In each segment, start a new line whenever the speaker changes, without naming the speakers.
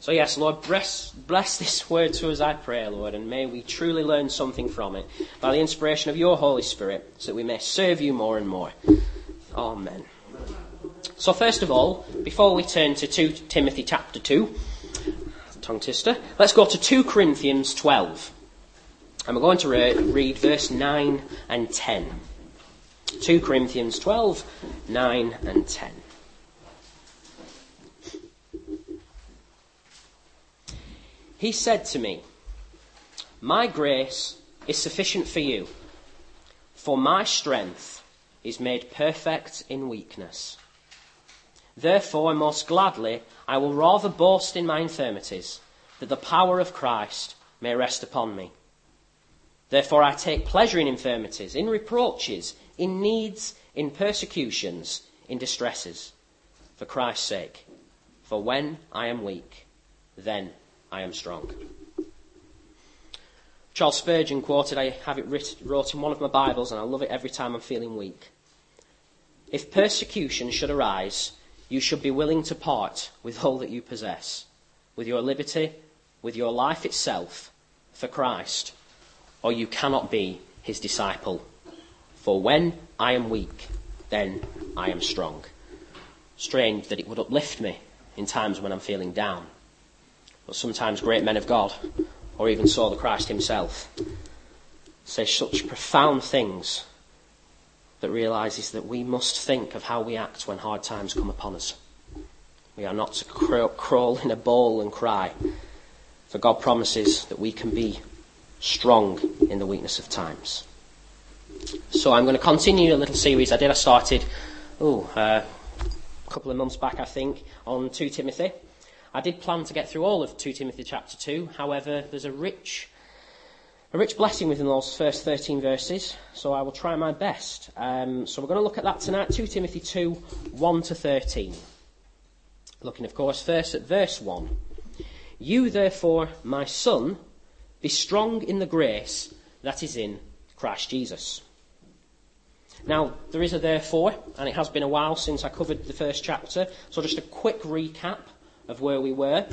So yes, Lord, bless this word to us, I pray, Lord, and may we truly learn something from it by the inspiration of your Holy Spirit, so that we may serve you more and more. Amen. So first of all, before we turn to 2 Timothy chapter 2, tongue twister, let's go to 2 Corinthians 12. And we're going to read verse 9 and 10. 2 Corinthians 12, 9 and 10. He said to me, "My grace is sufficient for you, for my strength is made perfect in weakness. Therefore, most gladly, I will rather boast in my infirmities, that the power of Christ may rest upon me. Therefore, I take pleasure in infirmities, in reproaches, in needs, in persecutions, in distresses, for Christ's sake. For when I am weak, then I am strong." Charles Spurgeon quoted, I have it wrote in one of my Bibles, and I love it every time I'm feeling weak. "If persecution should arise, you should be willing to part with all that you possess, with your liberty, with your life itself, for Christ, or you cannot be his disciple. For when I am weak, then I am strong." Strange that it would uplift me in times when I'm feeling down. But sometimes great men of God, or even so the Christ himself, say such profound things that realises that we must think of how we act when hard times come upon us. We are not to crawl in a bowl and cry, for God promises that we can be strong in the weakness of times. So I'm going to continue a little series I started a couple of months back, I think, on 2 Timothy. I did plan to get through all of 2 Timothy chapter 2. However, there's a rich blessing within those first 13 verses, so I will try my best. So we're going to look at that tonight, 2 Timothy 2, 1 to 13. Looking, of course, first at verse 1. "You, therefore, my son, be strong in the grace that is in Christ Jesus." Now, there is a therefore, and it has been a while since I covered the first chapter, so just a quick recap of where we were,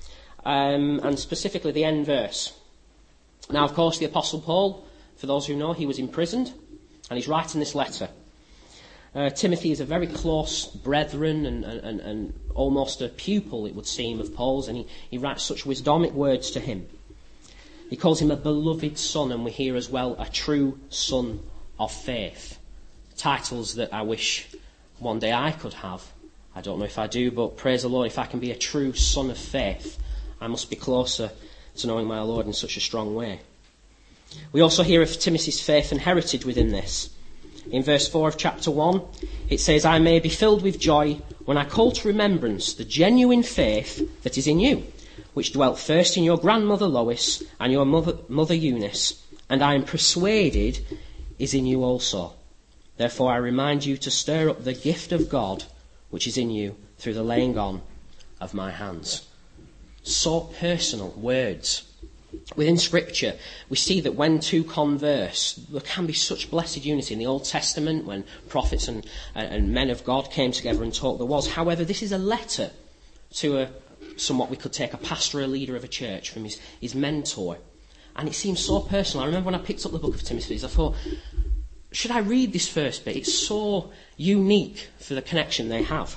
and specifically the end verse. Now, of course, the Apostle Paul, for those who know, he was imprisoned, and he's writing this letter. Timothy is a very close brethren and almost a pupil, it would seem, of Paul's, and he writes such wisdomic words to him. He calls him a beloved son, and we hear as well a true son of faith. Titles that I wish one day I could have. I don't know if I do, but praise the Lord, if I can be a true son of faith, I must be closer to knowing my Lord in such a strong way. We also hear of Timothy's faith and heritage within this. In verse 4 of chapter 1, it says, "I may be filled with joy when I call to remembrance the genuine faith that is in you, which dwelt first in your grandmother Lois and your mother Eunice, and I am persuaded is in you also. Therefore I remind you to stir up the gift of God which is in you through the laying on of my hands." So personal words. Within Scripture, we see that when two converse, there can be such blessed unity. In the Old Testament, when prophets and men of God came together and talked, there was. However, this is a letter to somewhat we could take a pastoral leader of a church from his mentor. And it seems so personal. I remember when I picked up the book of Timothy, I thought, should I read this first bit? It's so unique for the connection they have.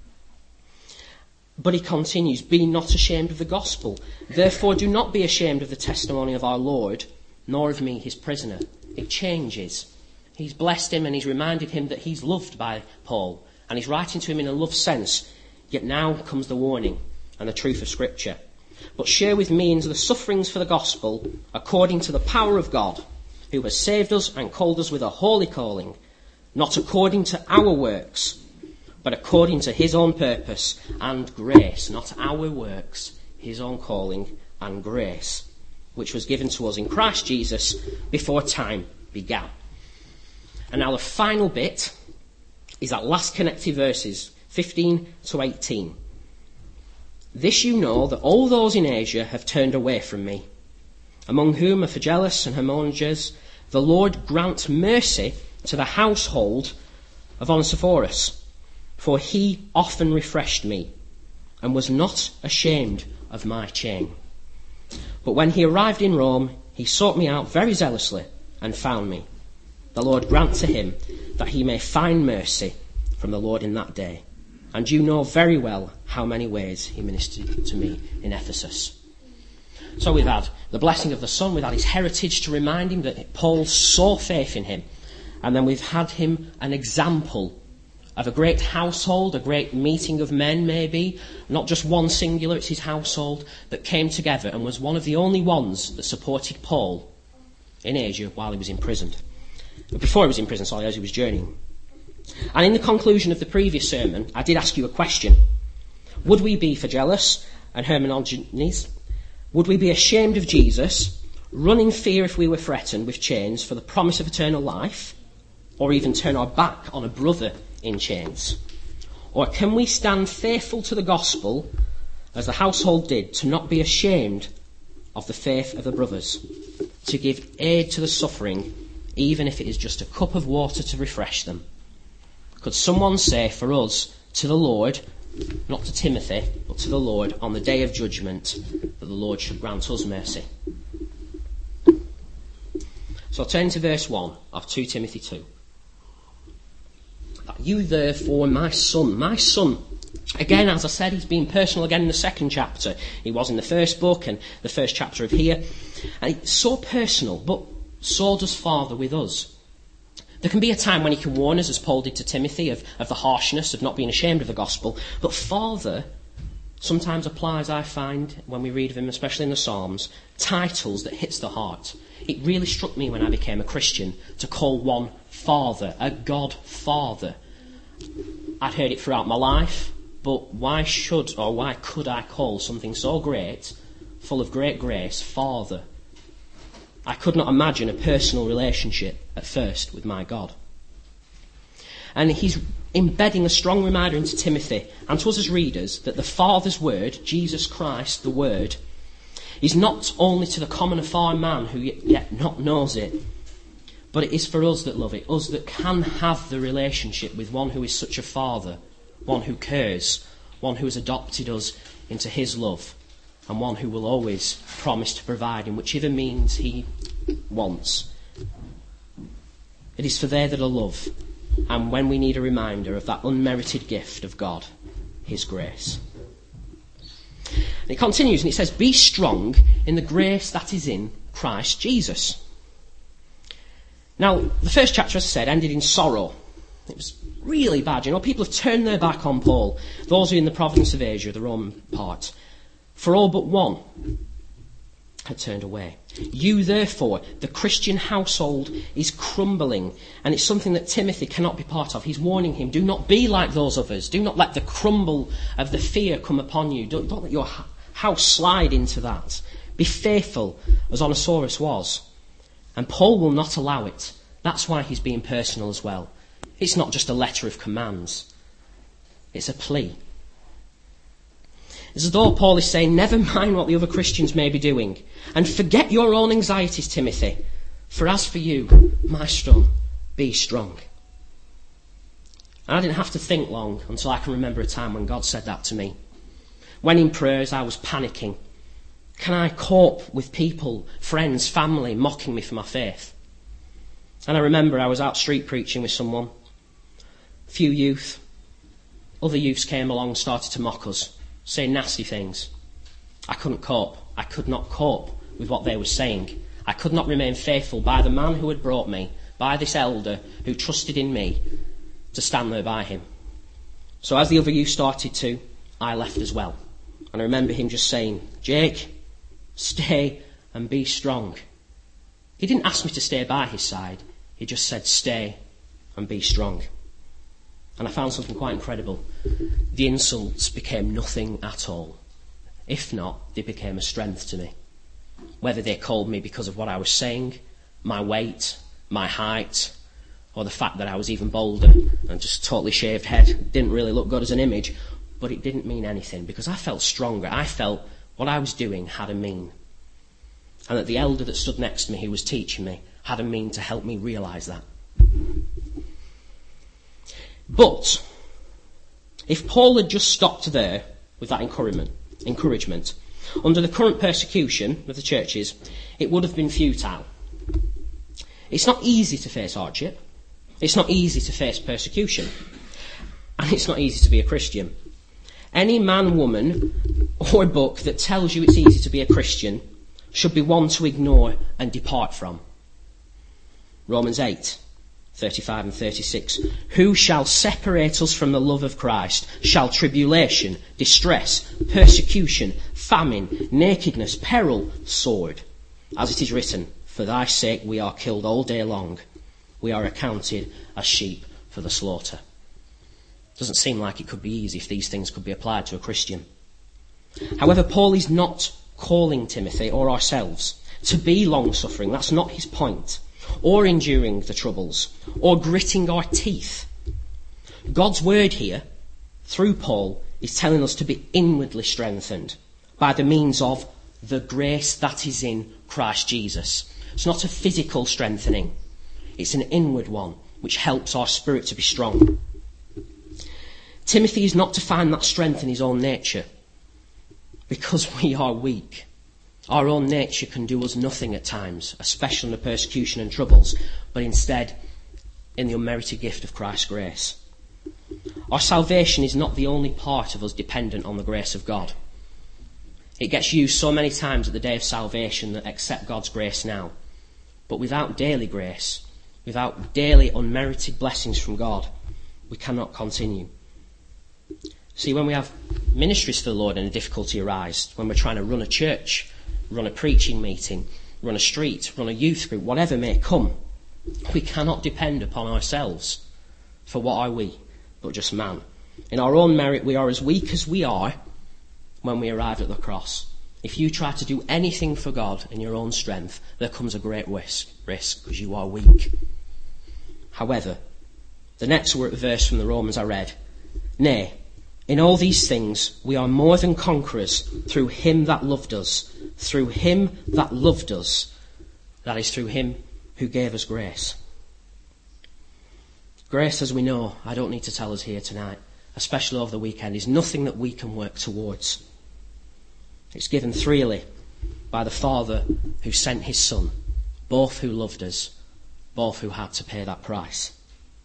But he continues, "Be not ashamed of the gospel. Therefore do not be ashamed of the testimony of our Lord, nor of me, his prisoner." It changes. He's blessed him and he's reminded him that he's loved by Paul. And he's writing to him in a love sense. Yet now comes the warning and the truth of Scripture. "But share with me into the sufferings for the gospel, according to the power of God, who has saved us and called us with a holy calling, not according to our works, but according to his own purpose and grace." Not our works, his own calling and grace, which was given to us in Christ Jesus before time began. And now the final bit is that last connected verses, 15 to 18. "This you know, that all those in Asia have turned away from me, among whom are Phygellus and Hermogenes. The Lord grant mercy to the household of Onesiphorus, for he often refreshed me, and was not ashamed of my chain. But when he arrived in Rome, he sought me out very zealously and found me. The Lord grant to him that he may find mercy from the Lord in that day. And you know very well how many ways he ministered to me in Ephesus. So we've had the blessing of the Son, we've had his heritage to remind him that Paul saw faith in him. And then we've had him an example of a great household, a great meeting of men maybe, not just one singular, it's his household, that came together and was one of the only ones that supported Paul in Asia while he was imprisoned. Before he was in prison, as he was journeying. And in the conclusion of the previous sermon, I did ask you a question. Would we be Phygellus and Hermogenes? Would we be ashamed of Jesus, run in fear if we were threatened with chains for the promise of eternal life, or even turn our back on a brother in chains? Or can we stand faithful to the gospel, as the household did, to not be ashamed of the faith of the brothers, to give aid to the suffering, even if it is just a cup of water to refresh them? Could someone say for us, to the Lord, not to Timothy, but to the Lord, on the day of judgment, that the Lord should grant us mercy? So turn to verse 1 of 2 Timothy 2. You therefore, my son. Again, as I said, he's being personal again in the second chapter. He was in the first book and the first chapter of here. And it's so personal, but so does Father with us. There can be a time when he can warn us, as Paul did to Timothy, of the harshness of not being ashamed of the gospel. But Father sometimes applies, I find, when we read of him, especially in the Psalms, titles that hits the heart. It really struck me when I became a Christian to call one Father, a God Father. I'd heard it throughout my life, but why could I call something so great, full of great grace, Father? I could not imagine a personal relationship at first with my God. And he's embedding a strong reminder into Timothy and to us as readers that the Father's word, Jesus Christ, the Word, is not only to the common afar man who yet not knows it, but it is for us that love it, us that can have the relationship with one who is such a Father, one who cares, one who has adopted us into his love, and one who will always promise to provide in whichever means he wants. It is for there that I love, and when we need a reminder of that unmerited gift of God, his grace. And it continues and it says, be strong in the grace that is in Christ Jesus. Now, the first chapter, as I said, ended in sorrow. It was really bad. People have turned their back on Paul, those who are in the province of Asia, the Roman part. For all but one had turned away. You, therefore, the Christian household is crumbling, and it's something that Timothy cannot be part of. He's warning him, do not be like those others. Do not let the crumble of the fear come upon you. Don't let your house slide into that. Be faithful, as Onesimus was. And Paul will not allow it. That's why he's being personal as well. It's not just a letter of commands. It's a plea. It's as though Paul is saying, never mind what the other Christians may be doing, and forget your own anxieties, Timothy. For as for you, my son, be strong. And I didn't have to think long until I can remember a time when God said that to me. When in prayers I was panicking. Can I cope with people, friends, family, mocking me for my faith? And I remember I was out street preaching with someone. Few youth. Other youths came along and started to mock us, saying nasty things. I couldn't cope. I could not cope with what they were saying. I could not remain faithful by the man who had brought me, by this elder who trusted in me to stand there by him. So as the other youth started to, I left as well. And I remember him just saying, Jake, stay and be strong. He didn't ask me to stay by his side. He just said, stay and be strong. And I found something quite incredible. The insults became nothing at all. If not, they became a strength to me. Whether they called me because of what I was saying, my weight, my height, or the fact that I was even bolder and just totally shaved head, didn't really look good as an image, but it didn't mean anything because I felt stronger. I felt what I was doing had a mean. And that the elder that stood next to me who was teaching me had a mean to help me realise that. But if Paul had just stopped there with that encouragement, Under the current persecution of the churches, it would have been futile. It's not easy to face hardship. It's not easy to face persecution. And it's not easy to be a Christian. Any man, woman, or book that tells you it's easy to be a Christian should be one to ignore and depart from. Romans 8, 35 and 36. Who shall separate us from the love of Christ? Shall tribulation, distress, persecution, famine, nakedness, peril, sword? As it is written, for thy sake we are killed all day long. We are accounted as sheep for the slaughter. Doesn't seem like it could be easy if these things could be applied to a Christian. However, Paul is not calling Timothy or ourselves to be long-suffering. That's not his point. Or enduring the troubles, or gritting our teeth. God's word here, through Paul, is telling us to be inwardly strengthened by the means of the grace that is in Christ Jesus. It's not a physical strengthening. It's an inward one, which helps our spirit to be strong. Timothy is not to find that strength in his own nature, because we are weak. Our own nature can do us nothing at times, especially in the persecution and troubles, but instead in the unmerited gift of Christ's grace. Our salvation is not the only part of us dependent on the grace of God. It gets used so many times at the day of salvation that accept God's grace now. But without daily grace, without daily unmerited blessings from God, we cannot continue. See, when we have ministries for the Lord and a difficulty arises, when we're trying to run a church, run a preaching meeting, run a street, run a youth group, whatever may come, we cannot depend upon ourselves. For what are we but just man? In our own merit, we are as weak as we are when we arrive at the cross. If you try to do anything for God in your own strength, there comes a great risk because you are weak. However, the next verse from the Romans I read, nay, in all these things we are more than conquerors through him that loved us. Through him that loved us. That is, through him who gave us grace. Grace, as we know, I don't need to tell us here tonight, especially over the weekend, is nothing that we can work towards. It's given freely by the Father who sent his Son, both who loved us, both who had to pay that price.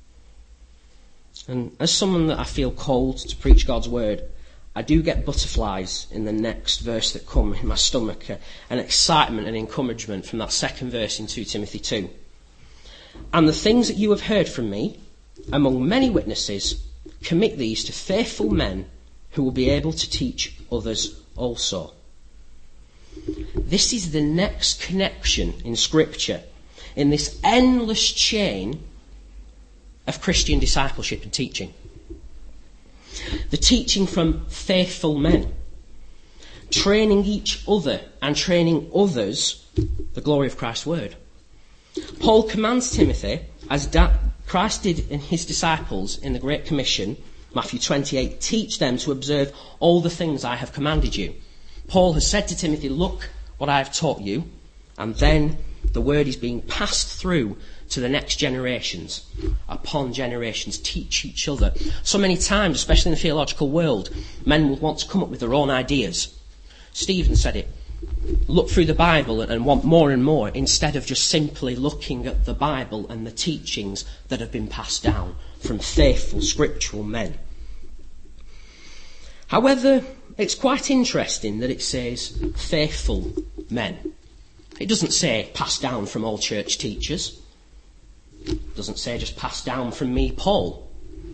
And as someone that I feel called to preach God's word, I do get butterflies in the next verse that come in my stomach, and excitement and encouragement from that second verse in 2 Timothy 2. And the things that you have heard from me, among many witnesses, commit these to faithful men who will be able to teach others also. This is the next connection in Scripture, in this endless chain of Christian discipleship and teaching. The teaching from faithful men, training each other and training others the glory of Christ's word. Paul commands Timothy, as Christ did in his disciples in the Great Commission, Matthew 28, teach them to observe all the things I have commanded you. Paul has said to Timothy, look what I have taught you, and then the word is being passed through to the next generations. Upon generations, teach each other. So many times, especially in the theological world, men will want to come up with their own ideas. Stephen said it. Look through the Bible and want more and more, instead of just simply looking at the Bible and the teachings that have been passed down from faithful scriptural men. However, it's quite interesting that it says faithful men. It doesn't say passed down from all church teachers. It doesn't say just passed down from me, Paul.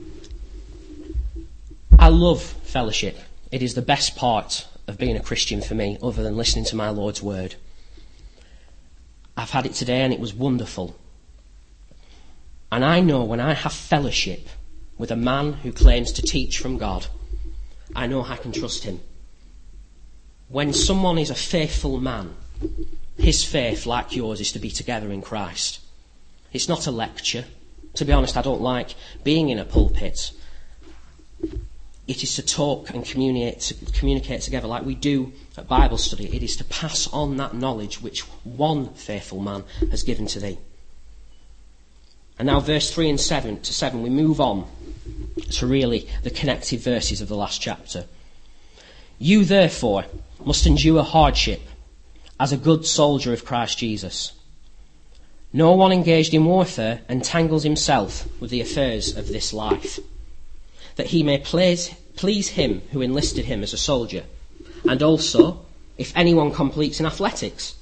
I love fellowship. It is the best part of being a Christian for me, other than listening to my Lord's word. I've had it today and it was wonderful. And I know when I have fellowship with a man who claims to teach from God, I know I can trust him. When someone is a faithful man, his faith, like yours, is to be together in Christ. It's not a lecture. To be honest, I don't like being in a pulpit. It is to talk and communicate together like we do at Bible study. It is to pass on that knowledge which one faithful man has given to thee. And now verse 3 and 7 to 7, we move on to really the connected verses of the last chapter. You therefore must endure hardship as a good soldier of Christ Jesus. No one engaged in warfare entangles himself with the affairs of this life, that he may please him who enlisted him as a soldier, and also if anyone completes in athletics.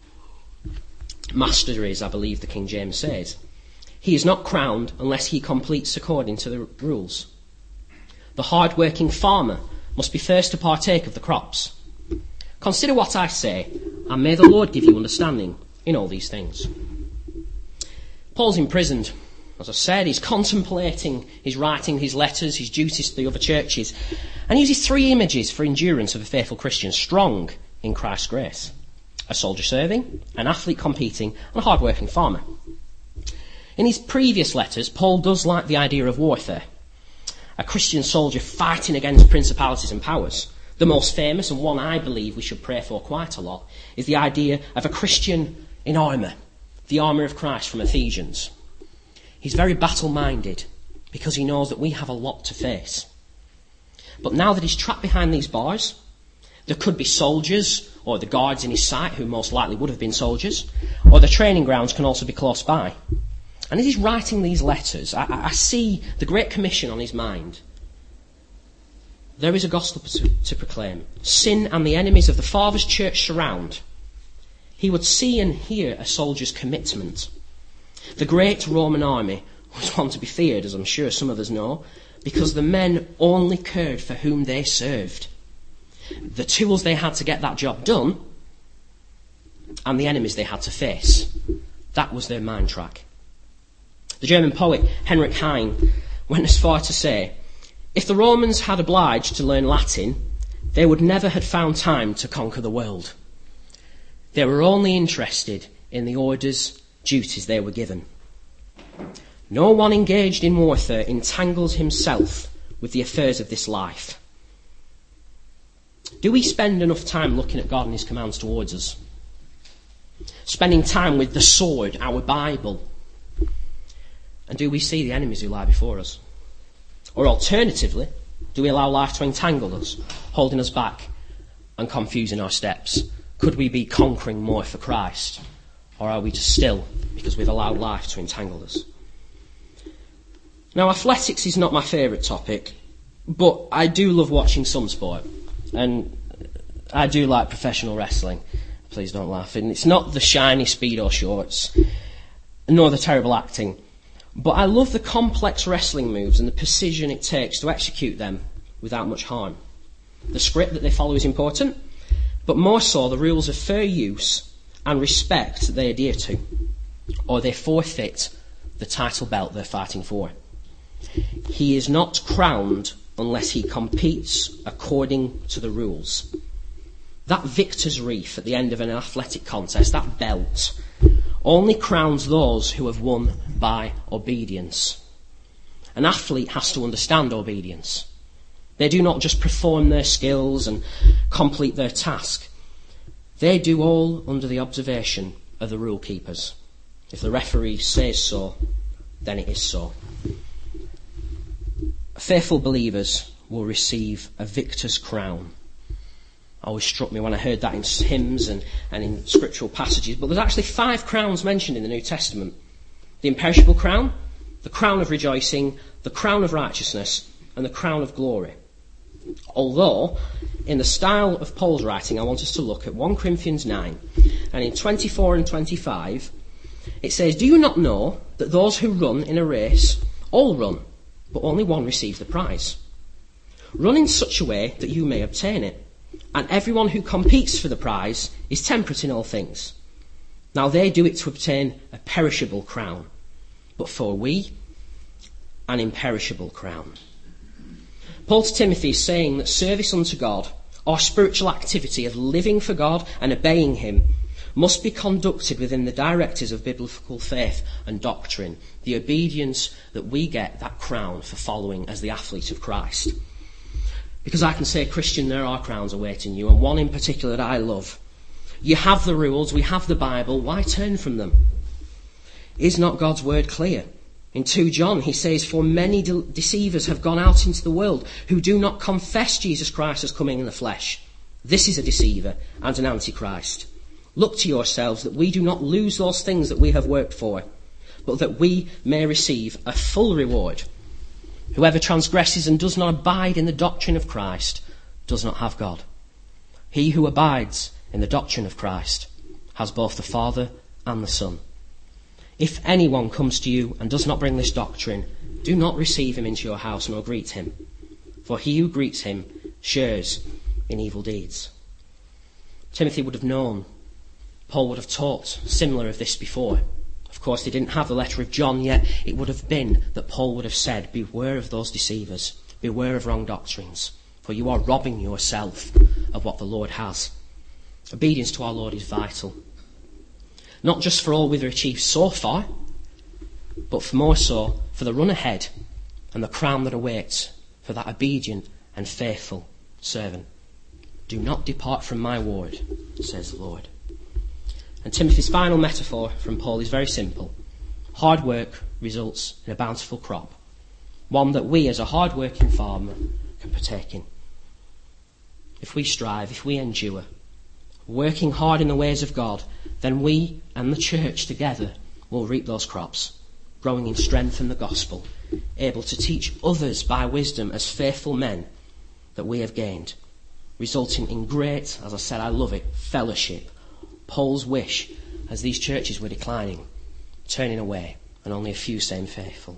Masteries, I believe the King James says. He is not crowned unless he completes according to the rules. The hard-working farmer must be first to partake of the crops. Consider what I say, and may the Lord give you understanding in all these things. Paul's imprisoned. As I said, he's contemplating, he's writing his letters, his duties to the other churches, and he uses three images for endurance of a faithful Christian: strong in Christ's grace, a soldier serving, an athlete competing, and a hard-working farmer. In his previous letters, Paul does like the idea of warfare, a Christian soldier fighting against principalities and powers. The most famous, and one I believe we should pray for quite a lot, is the idea of a Christian in armour, the armour of Christ from Ephesians. He's very battle-minded because he knows that we have a lot to face. But now that he's trapped behind these bars, there could be soldiers or the guards in his sight, who most likely would have been soldiers, or the training grounds can also be close by. And as he's writing these letters, I see the Great Commission on his mind. There is a gospel to proclaim. Sin and the enemies of the Father's church surround. He would see and hear a soldier's commitment. The great Roman army was one to be feared, as I'm sure some of us know, because the men only cared for whom they served. The tools they had to get that job done, and the enemies they had to face. That was their mind track. The German poet Heinrich Heine went as far to say, if the Romans had obliged to learn Latin, they would never have found time to conquer the world. They were only interested in the orders, duties they were given. No one engaged in warfare entangles himself with the affairs of this life. Do we spend enough time looking at God and his commands towards us? Spending time with the sword, our Bible? And do we see the enemies who lie before us? Or alternatively, do we allow life to entangle us, holding us back and confusing our steps? Could we be conquering more for Christ? Or are we just still because we've allowed life to entangle us? Now, athletics is not my favourite topic, but I do love watching some sport. And I do like professional wrestling. Please don't laugh. And it's not the shiny Speedo shorts, nor the terrible acting. But I love the complex wrestling moves and the precision it takes to execute them without much harm. The script that they follow is important, but more so the rules of fair use and respect that they adhere to, or they forfeit the title belt they're fighting for. He is not crowned unless he competes according to the rules. That victor's wreath at the end of an athletic contest, that belt, only crowns those who have won by obedience. An athlete has to understand obedience. They do not just perform their skills and complete their task. They do all under the observation of the rule keepers. If the referee says so, then it is so. Faithful believers will receive a victor's crown. Always struck me when I heard that in hymns and in scriptural passages. But there's actually 5 crowns mentioned in the New Testament. The imperishable crown, the crown of rejoicing, the crown of righteousness, and the crown of glory. Although, in the style of Paul's writing, I want us to look at 1 Corinthians 9. And in 24 and 25, it says, do you not know that those who run in a race all run, but only one receives the prize? Run in such a way that you may obtain it. And everyone who competes for the prize is temperate in all things. Now they do it to obtain a perishable crown, but for we, an imperishable crown. Paul to Timothy is saying that service unto God, or spiritual activity of living for God and obeying him, must be conducted within the directives of biblical faith and doctrine, the obedience that we get that crown for following as the athlete of Christ. Because I can say, Christian, there are crowns awaiting you, and one in particular that I love. You have the rules, we have the Bible, why turn from them? Is not God's word clear? In 2 John, he says, for many deceivers have gone out into the world who do not confess Jesus Christ as coming in the flesh. This is a deceiver and an antichrist. Look to yourselves that we do not lose those things that we have worked for, but that we may receive a full reward. Whoever transgresses and does not abide in the doctrine of Christ does not have God. He who abides in the doctrine of Christ has both the Father and the Son. If anyone comes to you and does not bring this doctrine, do not receive him into your house nor greet him, for he who greets him shares in evil deeds. Timothy would have known. Paul would have taught similar of this before. Of course, they didn't have the letter of John yet. It would have been that Paul would have said, beware of those deceivers, beware of wrong doctrines, for you are robbing yourself of what the Lord has. Obedience to our Lord is vital. Not just for all we've achieved so far, but for more so for the run ahead and the crown that awaits for that obedient and faithful servant. Do not depart from my word, says the Lord. And Timothy's final metaphor from Paul is very simple. Hard work results in a bountiful crop, one that we as a hard-working farmer can partake in. If we strive, if we endure, working hard in the ways of God, then we and the church together will reap those crops, growing in strength in the gospel, able to teach others by wisdom as faithful men that we have gained, resulting in great, as I said, I love it, fellowship. Paul's wish, as these churches were declining, turning away, and only a few staying faithful.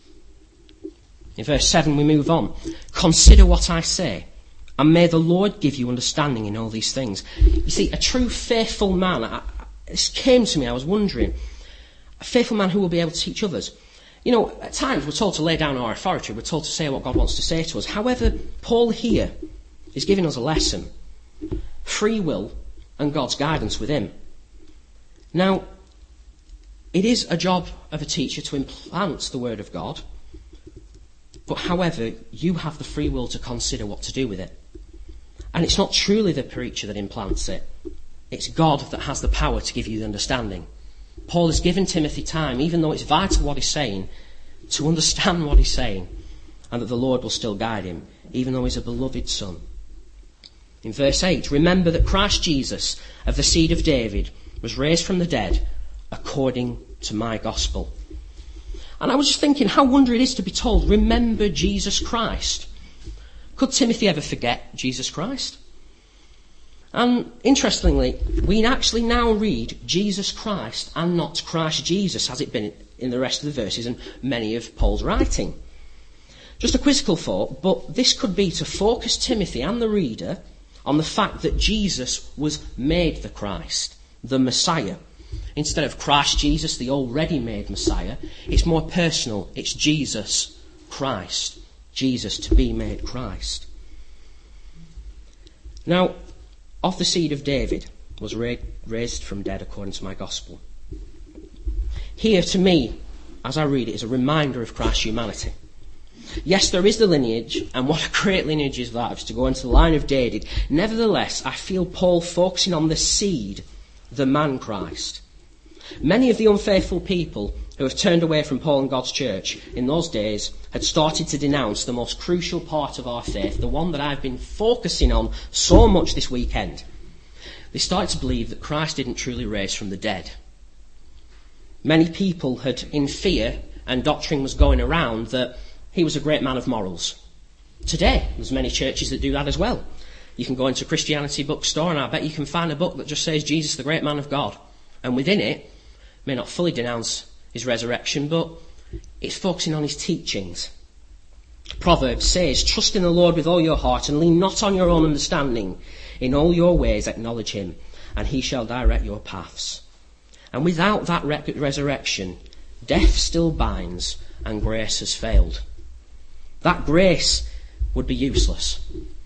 In verse 7 we move on. Consider what I say, and may the Lord give you understanding in all these things. You see, a true faithful man, this came to me, I was wondering, a faithful man who will be able to teach others. You know, at times we're told to lay down our authority, we're told to say what God wants to say to us. However, Paul here is giving us a lesson. Free will and God's guidance with him. Now, it is a job of a teacher to implant the word of God, but however, you have the free will to consider what to do with it. And it's not truly the preacher that implants it. It's God that has the power to give you the understanding. Paul has given Timothy time, even though it's vital what he's saying, to understand what he's saying, and that the Lord will still guide him, even though he's a beloved son. In verse 8, remember that Christ Jesus, of the seed of David, was raised from the dead according to my gospel. And I was just thinking how wonderful it is to be told, remember Jesus Christ. Could Timothy ever forget Jesus Christ? And interestingly, we actually now read Jesus Christ and not Christ Jesus, has it been in the rest of the verses and many of Paul's writing. Just a quizzical thought, but this could be to focus Timothy and the reader on the fact that Jesus was made the Christ, the Messiah. Instead of Christ Jesus, the already made Messiah, it's more personal. It's Jesus Christ. Jesus to be made Christ. Now, of the seed of David was raised from dead according to my gospel. Here, to me, as I read it, is a reminder of Christ's humanity. Yes, there is the lineage, and what a great lineage is that, to go into the line of David. Nevertheless, I feel Paul focusing on the seed, the man Christ. Many of the unfaithful people who have turned away from Paul and God's church in those days had started to denounce the most crucial part of our faith, the one that I've been focusing on so much this weekend. They started to believe that Christ didn't truly raise from the dead. Many people had, in fear, and doctrine was going around, that he was a great man of morals. Today, there's many churches that do that as well. You can go into a Christianity bookstore and I bet you can find a book that just says Jesus, the great man of God. And within it, may not fully denounce his resurrection, but it's focusing on his teachings. Proverbs says, trust in the Lord with all your heart and lean not on your own understanding. In all your ways acknowledge him, and he shall direct your paths. And without that resurrection, death still binds and grace has failed. That grace would be useless.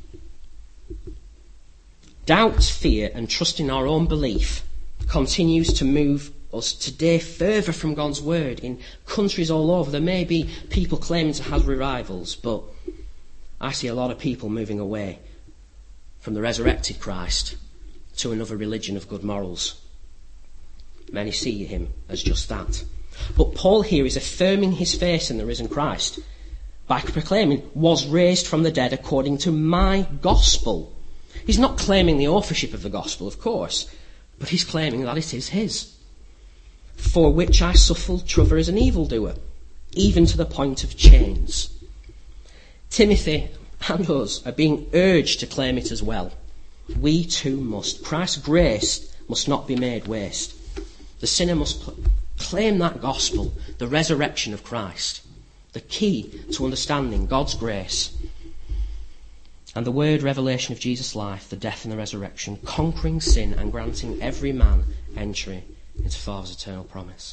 Doubt, fear, and trust in our own belief continues to move us today further from God's word in countries all over. There may be people claiming to have revivals, but I see a lot of people moving away from the resurrected Christ to another religion of good morals. Many see him as just that. But Paul here is affirming his faith in the risen Christ by proclaiming, was raised from the dead according to my gospel. He's not claiming the authorship of the gospel, of course, but he's claiming that it is his. For which I suffer trouble as an evildoer, even to the point of chains. Timothy and us are being urged to claim it as well. We too must. Christ's grace must not be made waste. The sinner must claim that gospel, the resurrection of Christ, the key to understanding God's grace and the word revelation of Jesus' life, the death and the resurrection, conquering sin and granting every man entry into Father's eternal promise.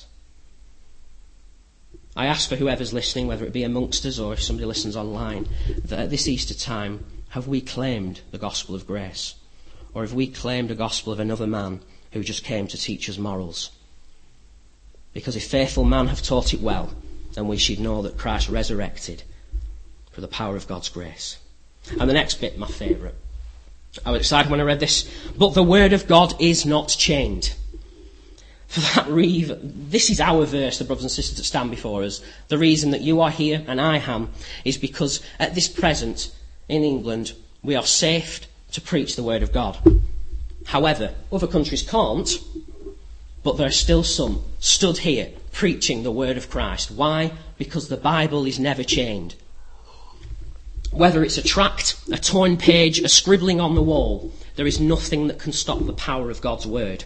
I ask for whoever's listening, whether it be amongst us or if somebody listens online, that at this Easter time, have we claimed the gospel of grace? Or have we claimed a gospel of another man who just came to teach us morals? Because if faithful men have taught it well, then we should know that Christ resurrected for the power of God's grace. And the next bit, my favourite. I was excited when I read this. But the word of God is not chained. For that reason, this is our verse, the brothers and sisters that stand before us. The reason that you are here and I am is because at this present in England we are safe to preach the word of God. However, other countries can't, but there are still some stood here preaching the word of Christ. Why? Because the Bible is never chained. Whether it's a tract, a torn page, a scribbling on the wall, there is nothing that can stop the power of God's word.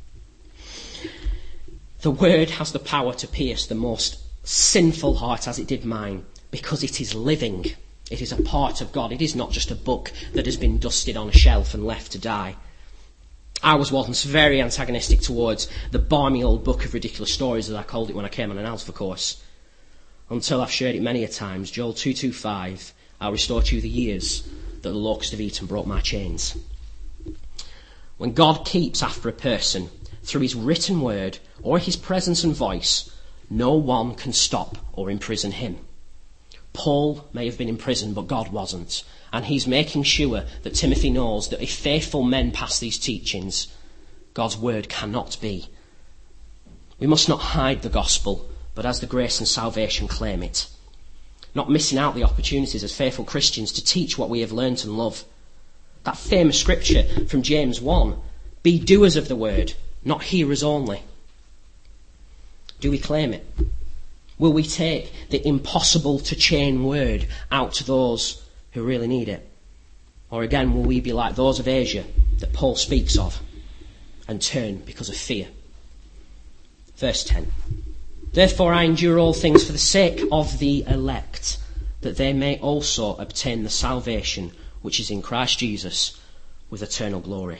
The word has the power to pierce the most sinful heart as it did mine, because it is living. It is a part of God. It is not just a book that has been dusted on a shelf and left to die. I was once very antagonistic towards the balmy old book of ridiculous stories, as I called it when I came on an Alpha course, until I've shared it many a times. Joel 2:25, I'll restore to you the years that the locusts have eaten broke my chains. When God keeps after a person through his written word or his presence and voice, no one can stop or imprison him. Paul may have been in prison, but God wasn't. And he's making sure that Timothy knows that if faithful men pass these teachings, God's word cannot be. We must not hide the gospel, but as the grace and salvation claim it. Not missing out the opportunities as faithful Christians to teach what we have learnt and love. That famous scripture from James 1, be doers of the word, not hearers only. Do we claim it? Will we take the impossible to chain word out to those who really need it? Or again, will we be like those of Asia that Paul speaks of and turn because of fear? Verse 10. Therefore I endure all things for the sake of the elect, that they may also obtain the salvation which is in Christ Jesus with eternal glory.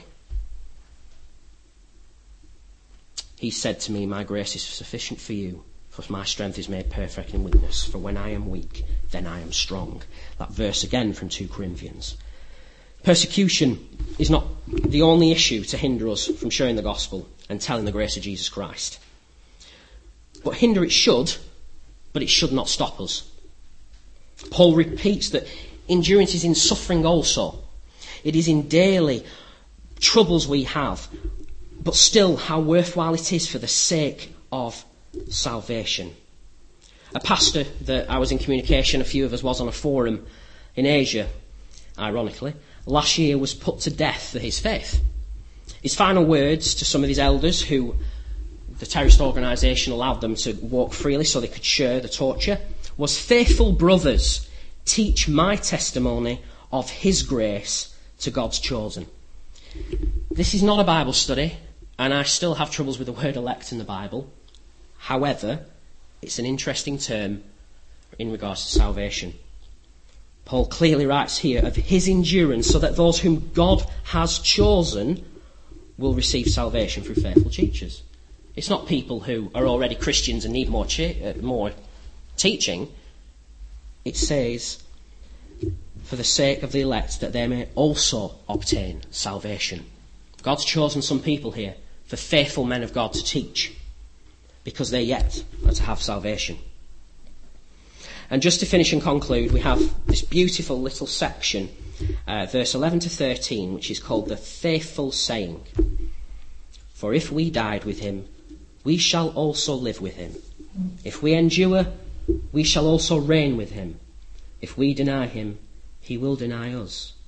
He said to me, my grace is sufficient for you, for my strength is made perfect in weakness. For when I am weak, then I am strong. That verse again from 2 Corinthians. Persecution is not the only issue to hinder us from sharing the gospel and telling the grace of Jesus Christ. But hinder it should, but it should not stop us. Paul repeats that endurance is in suffering also. It is in daily troubles we have, but still how worthwhile it is for the sake of salvation. A pastor that I was in communication, a few of us was on a forum in Asia, ironically, last year was put to death for his faith. His final words to some of his elders, who the terrorist organisation allowed them to walk freely so they could share the torture, was, faithful brothers, teach my testimony of his grace to God's chosen. This is not a Bible study, and I still have troubles with the word elect in the Bible. However, it's an interesting term in regards to salvation. Paul clearly writes here of his endurance so that those whom God has chosen will receive salvation through faithful teachers. It's not people who are already Christians and need more teaching. It says, for the sake of the elect, that they may also obtain salvation. God's chosen some people here for faithful men of God to teach, because they yet are to have salvation. And just to finish and conclude, we have this beautiful little section, verse 11 to 13, which is called the faithful saying. For if we died with him, we shall also live with him. If we endure, we shall also reign with him. If we deny him, he will deny us.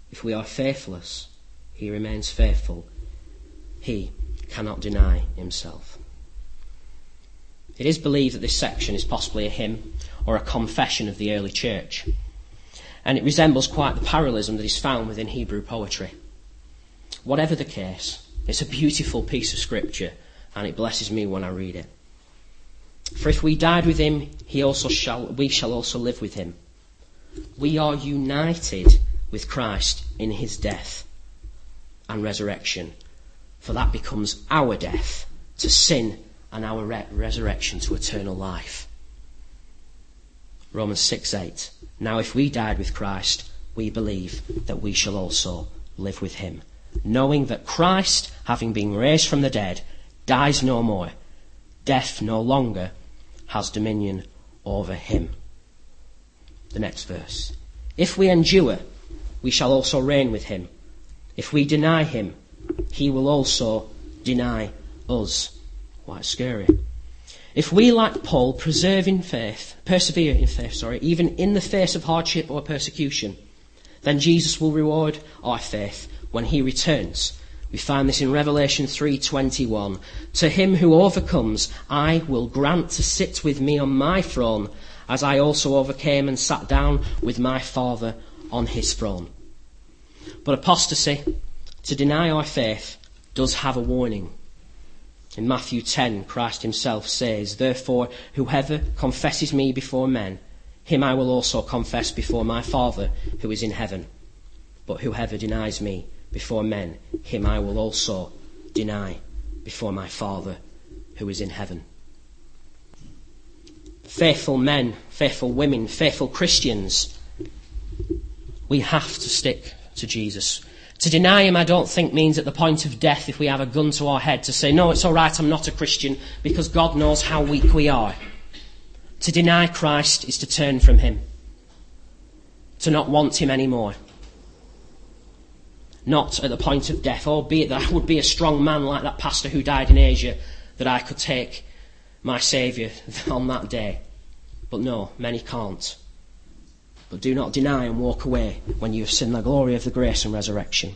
If we are faithless, he remains faithful. He cannot deny himself. It is believed that this section is possibly a hymn or a confession of the early church, and it resembles quite the parallelism that is found within Hebrew poetry. Whatever the case, it's a beautiful piece of scripture, and it blesses me when I read it. For if we died with him, we shall also live with him. We are united with Christ in his death and resurrection, for that becomes our death to sin and our resurrection to eternal life. Romans 6:8. Now if we died with Christ, we believe that we shall also live with him, knowing that Christ, having been raised from the dead, dies no more. Death no longer has dominion over him. The next verse. If we endure, we shall also reign with him. If we deny him, he will also deny us. Quite scary. If we, like Paul, persevere in faith, even in the face of hardship or persecution, then Jesus will reward our faith when he returns. We find this in Revelation 3:21. To him who overcomes, I will grant to sit with me on my throne, as I also overcame and sat down with my Father on his throne. But apostasy, to deny our faith, does have a warning. In Matthew 10, Christ himself says, therefore, whoever confesses me before men, him I will also confess before my Father who is in heaven. But whoever denies me before men, him I will also deny before my Father who is in heaven. Faithful men, faithful women, faithful Christians, we have to stick to Jesus. To deny him, I don't think, means at the point of death, if we have a gun to our head, to say, no, it's all right, I'm not a Christian, because God knows how weak we are. To deny Christ is to turn from him, to not want him anymore. Not at the point of death, albeit that I would be a strong man like that pastor who died in Asia, that I could take my Saviour on that day. But no, many can't. But do not deny and walk away when you have seen the glory of the grace and resurrection.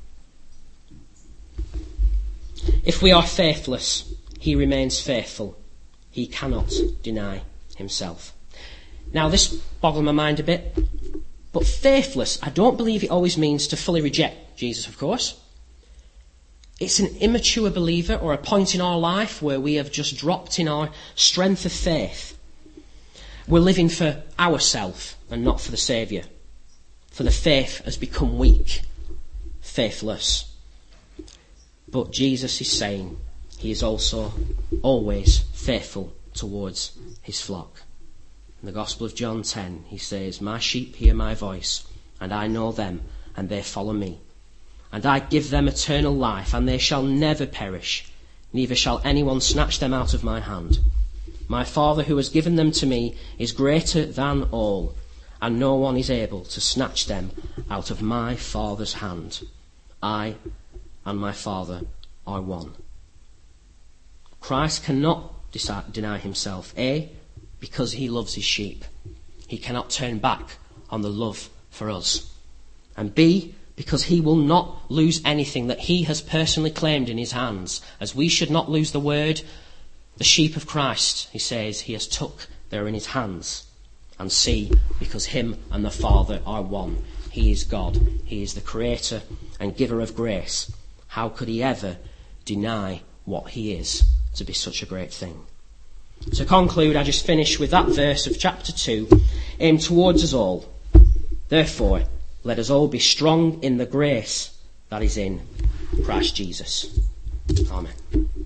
If we are faithless, he remains faithful. He cannot deny himself. Now this boggled my mind a bit, but faithless, I don't believe it always means to fully reject Jesus, of course. It's an immature believer or a point in our life where we have just dropped in our strength of faith. We're living for ourselves and not for the Saviour. For the faith has become weak, faithless. But Jesus is saying he is also always faithful towards his flock. In the Gospel of John 10, he says, my sheep hear my voice, and I know them, and they follow me. And I give them eternal life, and they shall never perish, neither shall anyone snatch them out of my hand. My Father who has given them to me is greater than all, and no one is able to snatch them out of my Father's hand. I and my Father are one. Christ cannot deny himself. A, because he loves his sheep. He cannot turn back on the love for us. And B, because he will not lose anything that he has personally claimed in his hands, as we should not lose the word, the sheep of Christ, he says, he has took there in his hands. And C, because him and the Father are one. He is God. He is the creator and giver of grace. How could he ever deny what he is to be such a great thing? To conclude, I just finish with that verse of chapter 2, aimed towards us all. Therefore, let us all be strong in the grace that is in Christ Jesus. Amen.